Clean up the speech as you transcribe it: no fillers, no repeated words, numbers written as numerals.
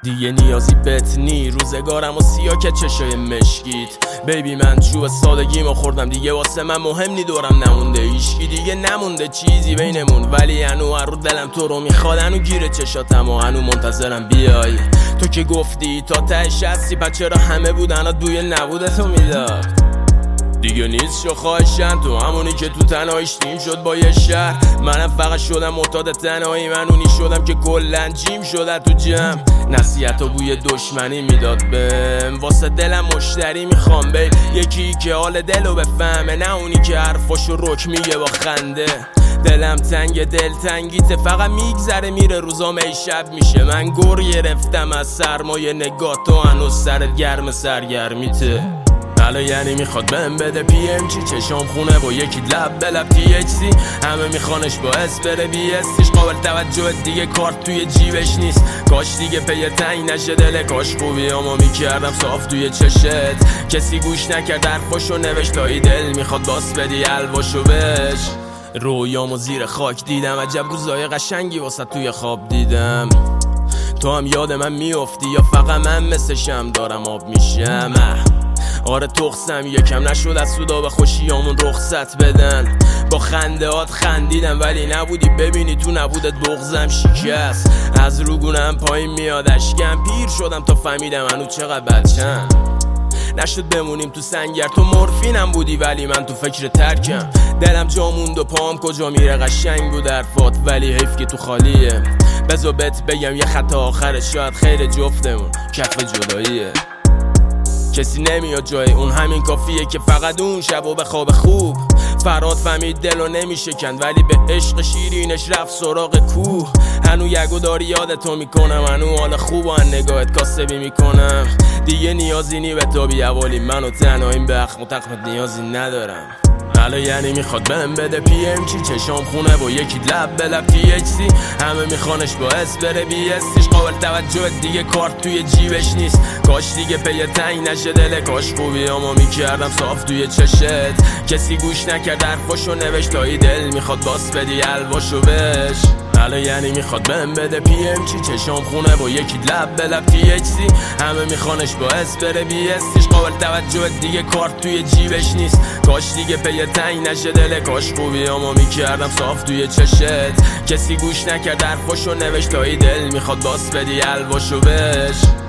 دیگه نیازی بهت نی، روزگارم و سیاه که چشای مشکیت. بیبی من چوب سادگیمو خوردم، دیگه واسه من مهم نی دورم نمونده هیشکی، دیگه نمونده چیزی بینمون، ولی هنو رو دلم تو رو میخواد، هنو گیره چشاتم و هنو منتظرم بیای. تو که گفتی تا تهش هستی، پس چرا همه بودن بوی نبودتو میداد؟ دیگه نیست شو خواهشن، تو همونی که تو تنهاییش تیم شد با یه شهر. منم فقط شدم معتاد تنهایی، من اونی شدم که کلن جیم شده تو جمع. نصیحت و بوی دشمنی میداد بهم، واسه دلم مشتری میخوام بی، یکی که حال دلو بفهمه، نه اونی که حرفاشو رک میگه با خنده. دلم تنگ دلتنگیته، فقط میگذره میره روزام ای شب میشه. من گر گرفتم از سرمایه نگاه، تو هنوز سرت گرم سرگرمیته. حالا یعنی میخواد بهم بده پی ام چی، چشام خونه با یکی لب به لب تی اچ سی. همه میخوانش باعث بره بی استیش، قابل توجه دیگه کارت توی جیبش نیست. کاش دیگه پی تنگ نشه دل، کاش خوبی اما میکردم صاف توی چشت. کسی گوش نکرد حرفاشو نوشت، تایی دل میخواد باس بدی الواشو بش. رویامو زیر خاک دیدم، عجب روزای قشنگی واسه توی خواب دیدم. تو هم یاد من میافتی یا فقط من مثلشم دارم آب میشم؟ آره تخصم یکم نشد از سودا به خوشیامون رخصت بدن. با خندهات خندیدم ولی نبودی، ببینی تو نبودت بغضم شکست. از روگونم پایین میاد اشکم، پیر شدم تا فهمیدم هنو چقدر بچم. نشد بمونیم تو سنگر، تو مورفینم بودی ولی من تو فکر ترکم. دلم جا موند و پام کجا میره، قشنگ بود حرفات ولی حیف که تو خالیه. بذار بهت بگم یه خط آخره، شاید خیر جفتمون کف جداییه. کسی نمیاد جای اون، همین کافیه که فقط اون شب و به خواب خوب. فراد فهمید دلو نمیشکند ولی به عشق شیرینش رفت سراغ کوه. هنو یگو داری یادتو میکنم، هنو حال خوب و نگاهت کاسبی میکنم. دیگه نیازی نی به تو بیاولی، منو تنهاییم به اخم و تخمت نیازی ندارم. حالا یعنی میخواد بهم بده پی ام چی، چشام خونه با یکی لب به لب تی اچ سی. همه میخوانش باعث بره بی استیش، قابل توجه دیگه کارت توی جیبش نیست. کاش دیگه پی تنگ نشه دل، کاش خوبی اما میکردم صاف توی چشت. کسی گوش نکرد حرفاشو نوشت، تایی دل میخواد باس بدی الواشو بش. حالا یعنی میخواد بهم بده پی ام چی، چشام خونه با یکی لب به لب تی اچ سی. همه میخوانش باعث بره بی استیش، قابل توجه دیگه کارت توی جیبش نیست. کاش دیگه پی تنگ نشه دل، کاش خوبی اما میکردم صاف توی چشت. کسی گوش نکرد حرفاشو نوشت، تایی دل میخواد باس بدی الواشو بش.